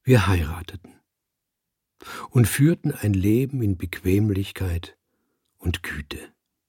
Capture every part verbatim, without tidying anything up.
Wir heirateten und führten ein Leben in Bequemlichkeit und Güte.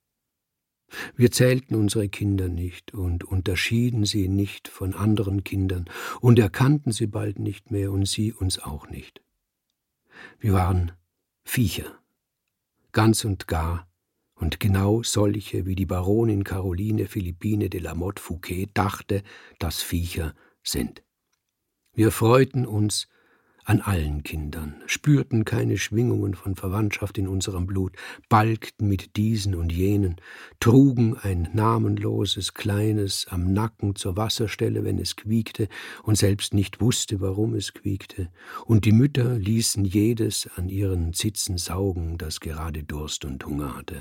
Wir zählten unsere Kinder nicht und unterschieden sie nicht von anderen Kindern und erkannten sie bald nicht mehr und sie uns auch nicht. Wir waren Viecher, ganz und gar, und genau solche, wie die Baronin Caroline Philippine de la Motte Fouquet dachte, dass Viecher sind. Wir freuten uns an allen Kindern, spürten keine Schwingungen von Verwandtschaft in unserem Blut, balgten mit diesen und jenen, trugen ein namenloses, kleines am Nacken zur Wasserstelle, wenn es quiekte und selbst nicht wusste, warum es quiekte, und die Mütter ließen jedes an ihren Zitzen saugen, das gerade Durst und Hunger hatte.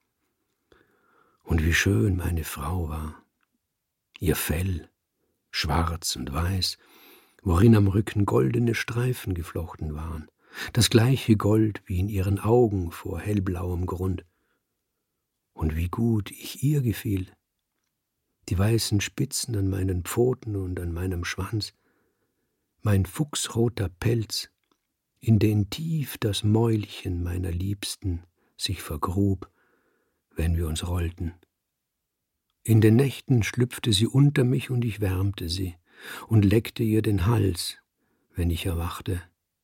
Und wie schön meine Frau war, ihr Fell, schwarz und weiß, worin am Rücken goldene Streifen geflochten waren, das gleiche Gold wie in ihren Augen vor hellblauem Grund. Und wie gut ich ihr gefiel, die weißen Spitzen an meinen Pfoten und an meinem Schwanz, mein fuchsroter Pelz, in den tief das Mäulchen meiner Liebsten sich vergrub, wenn wir uns rollten. In den Nächten schlüpfte sie unter mich und ich wärmte sie und leckte ihr den Hals, wenn ich erwachte.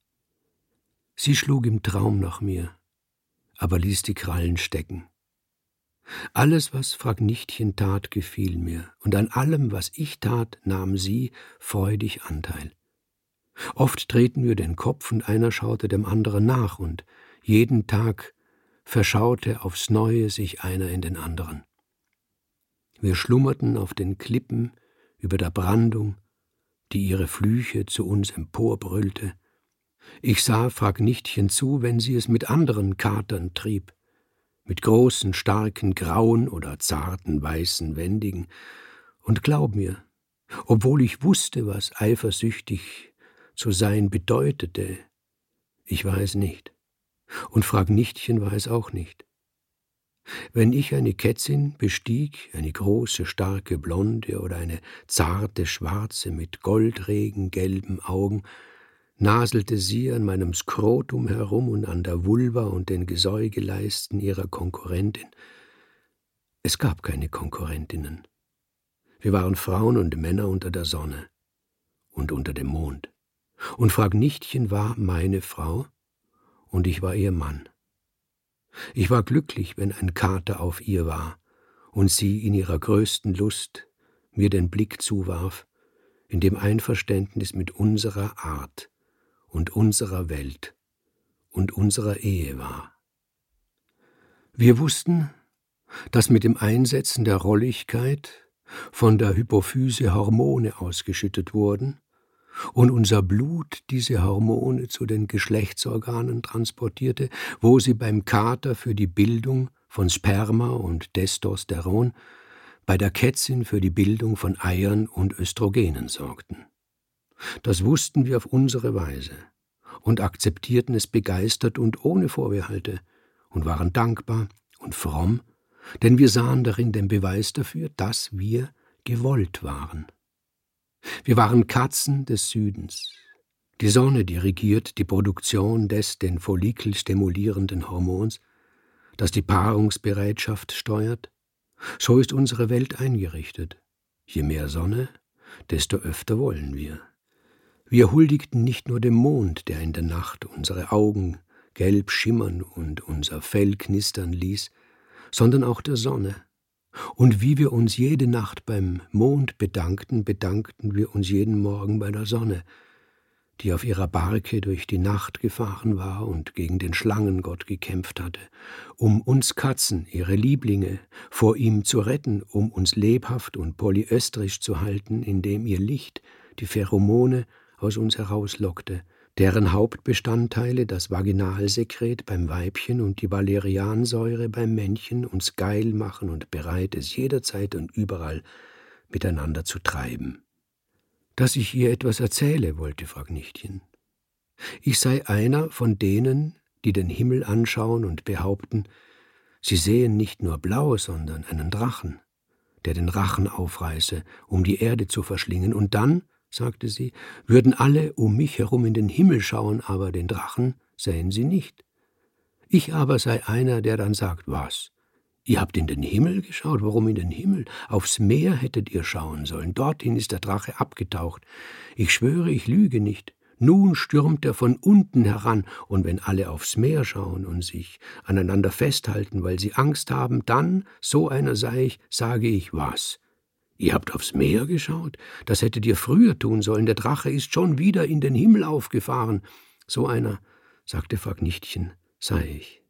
Sie schlug im Traum nach mir, aber ließ die Krallen stecken. Alles, was Fragnichtchen tat, gefiel mir, und an allem, was ich tat, nahm sie freudig Anteil. Oft drehten wir den Kopf und einer schaute dem anderen nach, und jeden Tag verschaute aufs Neue sich einer in den anderen. Wir schlummerten auf den Klippen über der Brandung, die ihre Flüche zu uns emporbrüllte. Ich sah Fragnichtchen zu, wenn sie es mit anderen Katern trieb, mit großen, starken, grauen oder zarten, weißen, wendigen. Und glaub mir, obwohl ich wusste, was eifersüchtig zu sein bedeutete, ich war es nicht. Und Fragnichtchen war es auch nicht. Wenn ich eine Kätzin bestieg, eine große, starke Blonde oder eine zarte Schwarze mit goldregengelben Augen, naselte sie an meinem Skrotum herum und an der Vulva und den Gesäugeleisten ihrer Konkurrentin. Es gab keine Konkurrentinnen. Wir waren Frauen und Männer unter der Sonne und unter dem Mond. Und Fragnichtchen war meine Frau und ich war ihr Mann. Ich war glücklich, wenn ein Kater auf ihr war und sie in ihrer größten Lust mir den Blick zuwarf, in dem Einverständnis mit unserer Art und unserer Welt und unserer Ehe war. Wir wussten, dass mit dem Einsetzen der Rolligkeit von der Hypophyse Hormone ausgeschüttet wurden und unser Blut diese Hormone zu den Geschlechtsorganen transportierte, wo sie beim Kater für die Bildung von Sperma und Testosteron, bei der Kätzin für die Bildung von Eiern und Östrogenen sorgten. Das wussten wir auf unsere Weise und akzeptierten es begeistert und ohne Vorbehalte und waren dankbar und fromm, denn wir sahen darin den Beweis dafür, dass wir gewollt waren. Wir waren Katzen des Südens. Die Sonne dirigiert die Produktion des den Follikel stimulierenden Hormons, das die Paarungsbereitschaft steuert. So ist unsere Welt eingerichtet. Je mehr Sonne, desto öfter wollen wir. Wir huldigten nicht nur dem Mond, der in der Nacht unsere Augen gelb schimmern und unser Fell knistern ließ, sondern auch der Sonne. Und wie wir uns jede Nacht beim Mond bedankten, bedankten wir uns jeden Morgen bei der Sonne, die auf ihrer Barke durch die Nacht gefahren war und gegen den Schlangengott gekämpft hatte, um uns Katzen, ihre Lieblinge, vor ihm zu retten, um uns lebhaft und polyöstrisch zu halten, indem ihr Licht die Pheromone aus uns herauslockte, deren Hauptbestandteile das Vaginalsekret beim Weibchen und die Valeriansäure beim Männchen uns geil machen und bereit, es jederzeit und überall miteinander zu treiben. Dass ich ihr etwas erzähle, wollte Fragnichtchen. Ich sei einer von denen, die den Himmel anschauen und behaupten, sie sehen nicht nur blau, sondern einen Drachen, der den Rachen aufreiße, um die Erde zu verschlingen, und dann sagte sie, würden alle um mich herum in den Himmel schauen, aber den Drachen sähen sie nicht. Ich aber sei einer, der dann sagt, was? Ihr habt in den Himmel geschaut? Warum in den Himmel? Aufs Meer hättet ihr schauen sollen. Dorthin ist der Drache abgetaucht. Ich schwöre, ich lüge nicht. Nun stürmt er von unten heran, und wenn alle aufs Meer schauen und sich aneinander festhalten, weil sie Angst haben, dann, so einer sei ich, sage ich, was? Ihr habt aufs Meer geschaut? Das hättet ihr früher tun sollen. Der Drache ist schon wieder in den Himmel aufgefahren. So einer, sagte Frau Gnichtchen, sei ich.